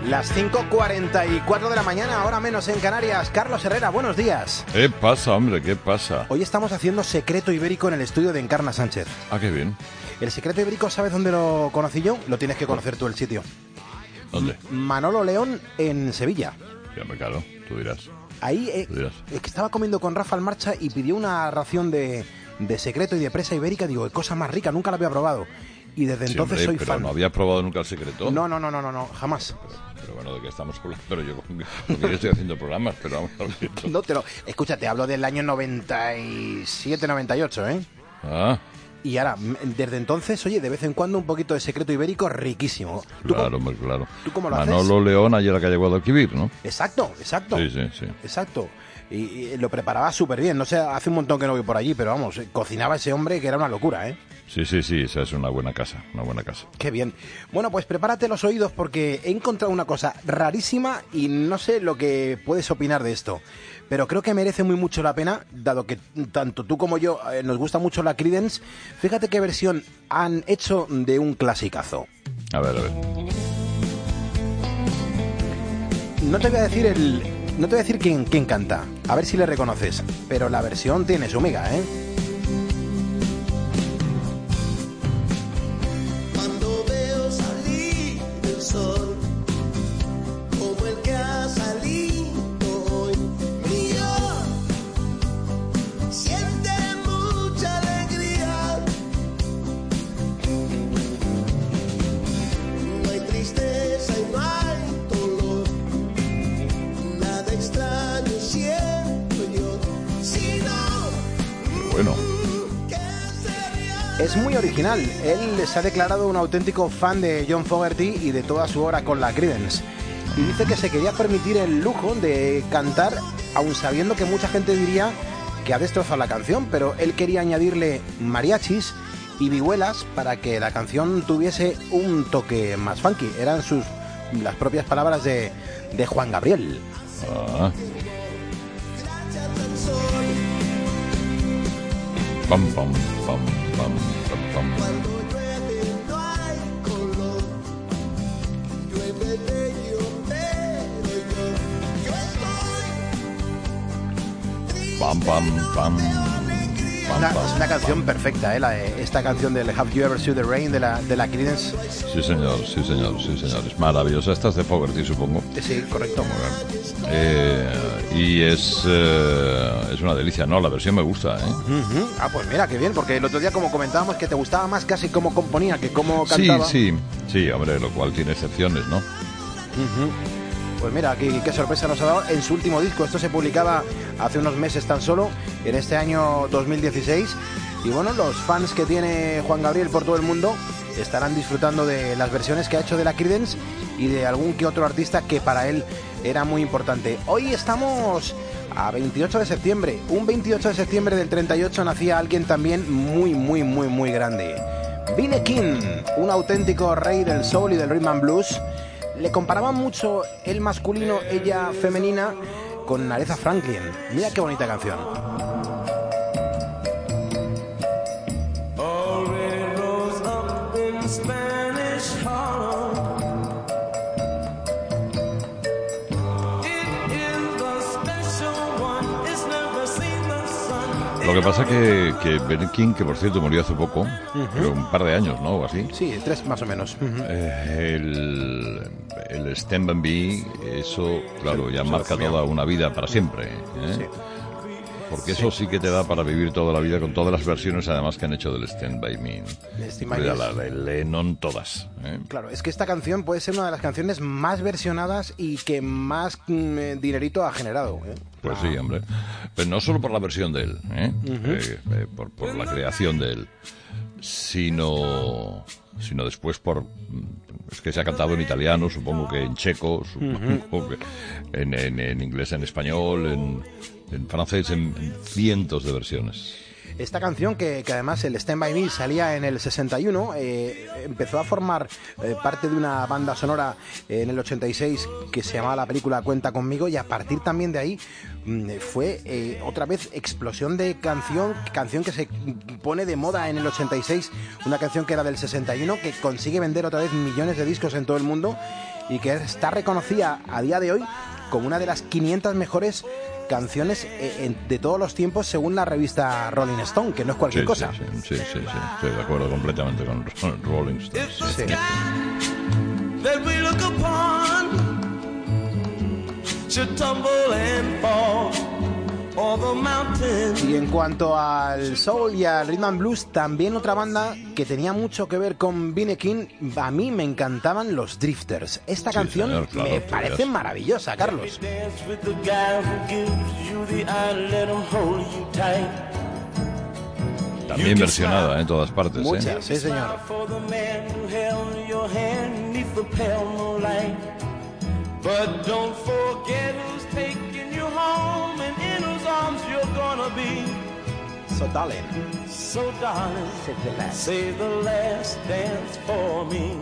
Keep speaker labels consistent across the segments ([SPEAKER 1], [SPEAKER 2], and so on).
[SPEAKER 1] Las 5:44 de la mañana, hora menos en Canarias. Carlos Herrera, buenos días.
[SPEAKER 2] ¿Qué pasa, hombre? ¿Qué pasa?
[SPEAKER 1] Hoy estamos haciendo Secreto Ibérico en el estudio de Encarna Sánchez.
[SPEAKER 2] Ah, qué bien.
[SPEAKER 1] El Secreto Ibérico, ¿sabes dónde lo conocí yo? Lo tienes que conocer tú, el sitio.
[SPEAKER 2] ¿Dónde?
[SPEAKER 1] Manolo León, en Sevilla.
[SPEAKER 2] Ya me claro, tú dirás.
[SPEAKER 1] Ahí es que estaba comiendo con Rafa en marcha y pidió una ración de secreto y de presa ibérica. Digo, cosa más rica, nunca la había probado. Y desde entonces
[SPEAKER 2] hombre,
[SPEAKER 1] soy
[SPEAKER 2] pero
[SPEAKER 1] fan.
[SPEAKER 2] ¿no había probado nunca el secreto?
[SPEAKER 1] No, jamás.
[SPEAKER 2] Pero bueno, ¿de qué estamos hablando? Pero yo estoy haciendo programas, pero vamos a ver.
[SPEAKER 1] No escucha, te hablo del año 97, 98, ¿eh?
[SPEAKER 2] Ah.
[SPEAKER 1] Y ahora, desde entonces, oye, de vez en cuando un poquito de secreto ibérico riquísimo.
[SPEAKER 2] Claro, hombre, claro.
[SPEAKER 1] ¿Tú cómo lo haces?
[SPEAKER 2] Manolo León, ayer a la calle Guadalquivir, ¿no?
[SPEAKER 1] Exacto.
[SPEAKER 2] Sí.
[SPEAKER 1] Exacto. Y lo preparaba súper bien. No sé, hace un montón que no voy por allí, pero vamos, cocinaba ese hombre que era una locura, ¿eh?
[SPEAKER 2] Sí, esa es una buena casa.
[SPEAKER 1] Qué bien. Bueno, pues prepárate los oídos porque he encontrado una cosa rarísima y no sé lo que puedes opinar de esto. Pero creo que merece muy mucho la pena, dado que tanto tú como yo nos gusta mucho la Creedence. Fíjate qué versión han hecho de un clasicazo.
[SPEAKER 2] A ver.
[SPEAKER 1] No te voy a decir quién canta, a ver si le reconoces, pero la versión tiene su miga, ¿eh?
[SPEAKER 3] Cuando veo salir el sol, como el que ha salido hoy, y yo siente mucha alegría. No hay tristeza y no hay dolor, nada extraño siento yo, sino
[SPEAKER 2] Bueno.
[SPEAKER 1] Es muy original. Él se ha declarado un auténtico fan de John Fogerty y de toda su obra con la Creedence. Y dice que se quería permitir el lujo de cantar, aun sabiendo que mucha gente diría que ha destrozado la canción, pero él quería añadirle mariachis y vihuelas para que la canción tuviese un toque más funky. Eran las propias palabras de Juan Gabriel.
[SPEAKER 2] Ah. Pam, pam, pam, pam, pam, pam.
[SPEAKER 3] cuando llueve no hay color, llueve bello, pero yo estoy
[SPEAKER 2] Pam, pam, pam.
[SPEAKER 1] Es una canción perfecta, esta canción del Have You Ever Seen the Rain de la Creedence.
[SPEAKER 2] Sí, señor. Es maravillosa. Esta es de Fogerty, supongo.
[SPEAKER 1] Sí, correcto.
[SPEAKER 2] Y es una delicia. No, la versión me gusta, ¿eh?
[SPEAKER 1] Uh-huh. Ah, pues mira, qué bien, porque el otro día, como comentábamos, que te gustaba más casi cómo componía que cómo cantaba.
[SPEAKER 2] Sí, hombre, lo cual tiene excepciones, ¿no?
[SPEAKER 1] Uh-huh. Pues mira, qué sorpresa nos ha dado en su último disco. Esto se publicaba hace unos meses tan solo, en este año 2016. Y bueno, los fans que tiene Juan Gabriel por todo el mundo estarán disfrutando de las versiones que ha hecho de la Creedence y de algún que otro artista que para él era muy importante. Hoy estamos a 28 de septiembre. Un 28 de septiembre del 38 nacía alguien también muy grande. Vinnie King, un auténtico rey del soul y del rhythm and blues. Le comparaban mucho él masculino, ella femenina, con Aretha Franklin. Mira qué bonita canción.
[SPEAKER 2] Lo que pasa que Ben King, que por cierto murió hace poco, pero un par de años, ¿no? O así.
[SPEAKER 1] Sí, 3 más o menos.
[SPEAKER 2] El Stand By Me, eso, claro, ya marca toda una vida para siempre, ¿eh?
[SPEAKER 1] Sí.
[SPEAKER 2] Porque eso sí que te da para vivir toda la vida con todas las versiones, además, que han hecho del Stand By Me. La de Lennon, todas, ¿eh?
[SPEAKER 1] Claro, es que esta canción puede ser una de las canciones más versionadas y que más dinerito ha generado, ¿eh?
[SPEAKER 2] Pues sí, hombre. Pero no solo por la versión de él, ¿eh? Por la creación de él, sino después es que se ha cantado en italiano, supongo que en checo, supongo que en inglés, en español, en francés, en cientos de versiones.
[SPEAKER 1] Esta canción, que además el Stand By Me salía en el 61, empezó a formar parte de una banda sonora en el 86 que se llamaba la película Cuenta Conmigo, y a partir también de ahí fue otra vez explosión de canción que se pone de moda en el 86, una canción que era del 61 que consigue vender otra vez millones de discos en todo el mundo y que está reconocida a día de hoy como una de las 500 mejores canciones de todos los tiempos según la revista Rolling Stone, que no es cualquier cosa.
[SPEAKER 2] Sí, de acuerdo completamente con Rolling Stone.
[SPEAKER 1] Sí.
[SPEAKER 3] That we look upon should tumble and fall, or the mountains.
[SPEAKER 1] Y en cuanto al soul y al rhythm and blues, también otra banda que tenía mucho que ver con B.B. King, a mí me encantaban los Drifters. Esta canción
[SPEAKER 2] señor, claro,
[SPEAKER 1] me
[SPEAKER 2] tú
[SPEAKER 1] parece
[SPEAKER 2] dirás.
[SPEAKER 1] maravillosa, Carlos.
[SPEAKER 3] Dance with the guy who gives you the eye, let him hold you tight.
[SPEAKER 2] También versionada en todas partes.
[SPEAKER 1] Muchas, sí señor.
[SPEAKER 3] For the man who held your hand 'neath the pale moonlight. But don't forget who's taking you home and in whose arms you're gonna be.
[SPEAKER 1] So darling,
[SPEAKER 3] So darling, save the last dance for me.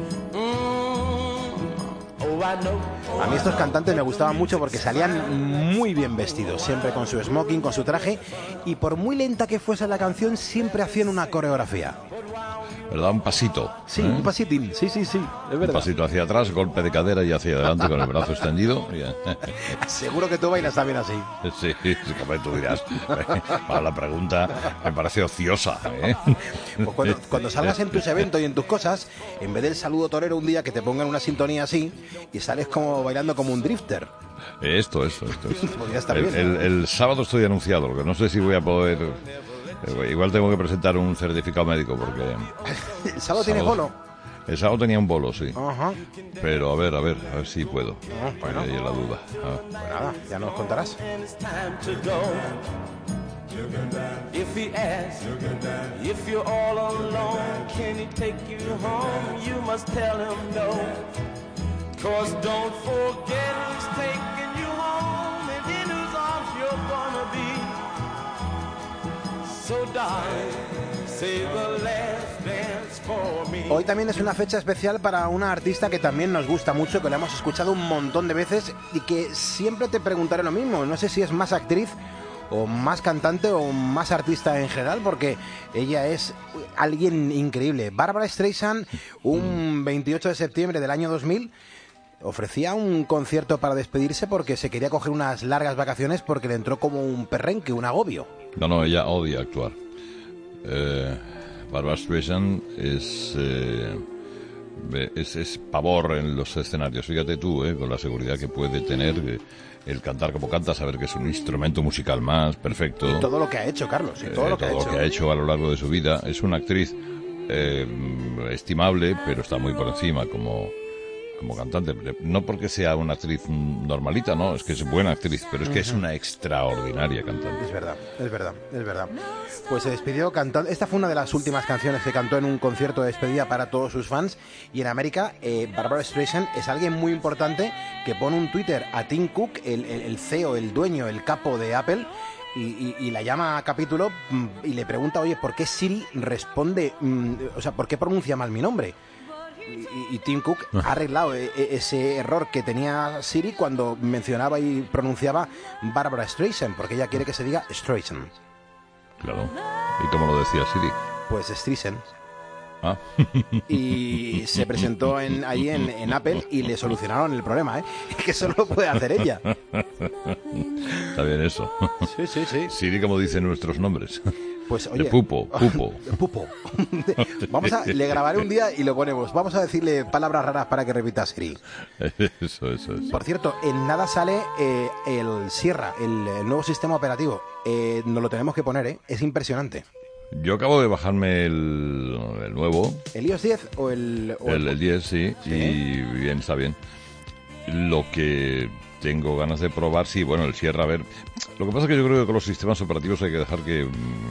[SPEAKER 3] Oh, I know.
[SPEAKER 1] a mí estos cantantes me gustaban mucho porque salían muy bien vestidos, siempre con su smoking, con su traje, y por muy lenta que fuese la canción, siempre hacían una coreografía.
[SPEAKER 2] ¿Verdad? Un pasito.
[SPEAKER 1] Sí,
[SPEAKER 2] ¿eh?
[SPEAKER 1] un pasitín, sí, es
[SPEAKER 2] Un
[SPEAKER 1] verdad.
[SPEAKER 2] pasito hacia atrás, golpe de cadera y hacia adelante con el brazo extendido.
[SPEAKER 1] Seguro que tú bailas también así.
[SPEAKER 2] Sí, como tú dirás. Para la pregunta me parece ociosa.
[SPEAKER 1] Pues cuando salgas en tus eventos y en tus cosas, en vez del saludo torero un día que te pongan una sintonía así y sales como bailando como un drifter.
[SPEAKER 2] Esto.
[SPEAKER 1] Podría estar bien.
[SPEAKER 2] El sábado estoy anunciado, lo que no sé si voy a poder... Igual tengo que presentar un certificado médico porque...
[SPEAKER 1] ¿El sábado tienes bolo?
[SPEAKER 2] El sábado tenía un bolo, sí.
[SPEAKER 1] Ajá.
[SPEAKER 2] Pero a ver si puedo.
[SPEAKER 1] Bueno.
[SPEAKER 2] Ahí es la duda.
[SPEAKER 1] Pues nada, ya nos contarás.
[SPEAKER 3] And it's time to go. If he asks, if you're all alone, can he take you home? You must tell him no. 'Cause don't forget who's taking you home and in whose arms you're gonna be. So darling, save the last dance for me.
[SPEAKER 1] Hoy también es una fecha especial para una artista que también nos gusta mucho, que la hemos escuchado un montón de veces y que siempre te preguntaré lo mismo. No sé si es más actriz o más cantante o más artista en general, porque ella es alguien increíble. Barbra Streisand, un 28 de septiembre del año 2000, ofrecía un concierto para despedirse porque se quería coger unas largas vacaciones porque le entró como un perrenque, un agobio.
[SPEAKER 2] No, ella odia actuar. Barbra Streisand es pavor en los escenarios. Fíjate tú, con la seguridad que puede tener el cantar como canta, saber que es un instrumento musical más, perfecto.
[SPEAKER 1] Todo lo que ha hecho, Carlos, y todo lo que ha hecho.
[SPEAKER 2] A lo largo de su vida. Es una actriz estimable, pero está muy por encima como cantante. No porque sea una actriz normalita, no, es que es buena actriz, pero es que es una extraordinaria cantante.
[SPEAKER 1] Es verdad. Pues se despidió cantando. Esta fue una de las últimas canciones que cantó en un concierto de despedida para todos sus fans. Y en América, Barbra Streisand es alguien muy importante que pone un Twitter a Tim Cook, el CEO, el dueño, el capo de Apple, y la llama a capítulo y le pregunta, oye, ¿por qué Siri responde, por qué pronuncia mal mi nombre? Y Tim Cook ha arreglado ese error que tenía Siri cuando mencionaba y pronunciaba Barbra Streisand, porque ella quiere que se diga Streisand.
[SPEAKER 2] Claro. ¿Y cómo lo decía Siri?
[SPEAKER 1] Pues Streisand.
[SPEAKER 2] Ah.
[SPEAKER 1] Y se presentó allí en Apple y le solucionaron el problema, que solo lo puede hacer ella.
[SPEAKER 2] Está bien eso.
[SPEAKER 1] Sí.
[SPEAKER 2] Siri, como dicen nuestros nombres.
[SPEAKER 1] Pues oye,
[SPEAKER 2] de pupo.
[SPEAKER 1] Pupo. Le grabaré un día y lo ponemos. Vamos a decirle palabras raras para que repita Siri.
[SPEAKER 2] Eso.
[SPEAKER 1] Por cierto, en nada sale el Sierra, el nuevo sistema operativo. Nos lo tenemos que poner, es impresionante.
[SPEAKER 2] Yo acabo de bajarme el nuevo.
[SPEAKER 1] ¿El iOS 10 o el...?
[SPEAKER 2] El 10, sí, y bien, está bien. Lo que tengo ganas de probar, sí, bueno, el Sierra, a ver. Lo que pasa es que yo creo que con los sistemas operativos hay que dejar que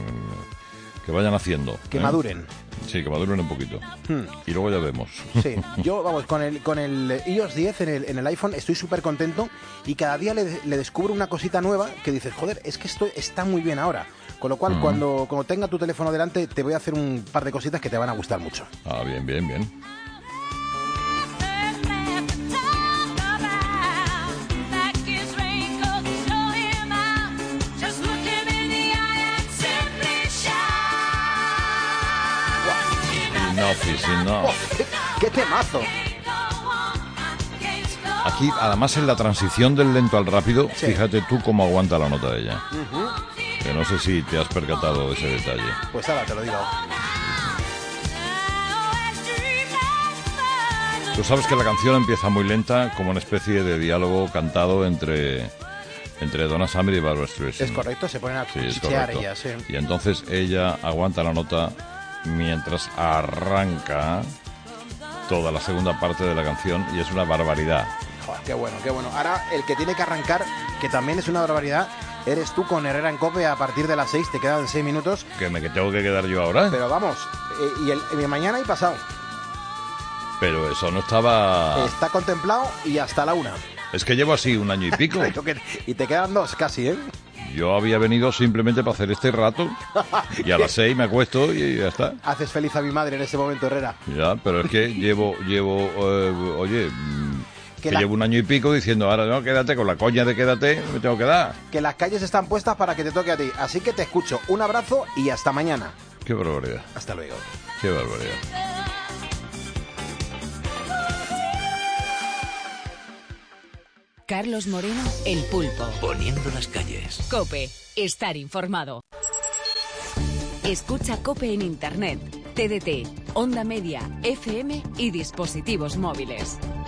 [SPEAKER 2] vayan haciendo.
[SPEAKER 1] Que maduren.
[SPEAKER 2] Sí, que maduren un poquito. Y luego ya vemos.
[SPEAKER 1] Sí, yo, vamos, con el iOS 10 en el iPhone estoy súper contento y cada día le descubro una cosita nueva que dices, joder, es que esto está muy bien ahora. Con lo cual, cuando tenga tu teléfono delante, te voy a hacer un par de cositas que te van a gustar mucho.
[SPEAKER 2] Ah, bien.
[SPEAKER 1] ¡Qué temazo!
[SPEAKER 2] aquí, además en la transición del lento al rápido,
[SPEAKER 1] Sí.
[SPEAKER 2] fíjate tú cómo aguanta la nota de ella. Que no sé si te has percatado de ese detalle.
[SPEAKER 1] Pues ahora te lo digo.
[SPEAKER 2] Tú sabes que la canción empieza muy lenta, como una especie de diálogo cantado entre Donna Summer y Barbra Streisand.
[SPEAKER 1] Es correcto, se ponen a
[SPEAKER 2] Sí, es
[SPEAKER 1] chichear
[SPEAKER 2] correcto.
[SPEAKER 1] ellas, sí.
[SPEAKER 2] Y entonces ella aguanta la nota mientras arranca toda la segunda parte de la canción y es una barbaridad.
[SPEAKER 1] Joder, qué bueno, qué bueno. Ahora el que tiene que arrancar, que también es una barbaridad, eres tú con Herrera en COPE a partir de las 6, te quedan 6 minutos.
[SPEAKER 2] Que tengo que quedar yo ahora.
[SPEAKER 1] Pero vamos, y mañana y pasado.
[SPEAKER 2] Pero eso no estaba...
[SPEAKER 1] Está contemplado y hasta la 1.
[SPEAKER 2] Es que llevo así un año y pico.
[SPEAKER 1] Y te quedan 2 casi, ¿eh?
[SPEAKER 2] Yo había venido simplemente para hacer este rato y a las 6 me acuesto y ya está.
[SPEAKER 1] Haces feliz a mi madre en ese momento, Herrera.
[SPEAKER 2] Ya, pero es que llevo
[SPEAKER 1] Que
[SPEAKER 2] llevo un año y pico diciendo, ahora no, quédate con la coña de quédate, me tengo que dar.
[SPEAKER 1] Que las calles están puestas para que te toque a ti. Así que te escucho. Un abrazo y hasta mañana.
[SPEAKER 2] Qué barbaridad,
[SPEAKER 1] Hasta luego.
[SPEAKER 2] qué barbaridad.
[SPEAKER 4] Carlos Moreno, El Pulpo.
[SPEAKER 5] Poniendo las calles.
[SPEAKER 4] COPE, estar informado. Escucha COPE en Internet, TDT, Onda Media, FM y dispositivos móviles.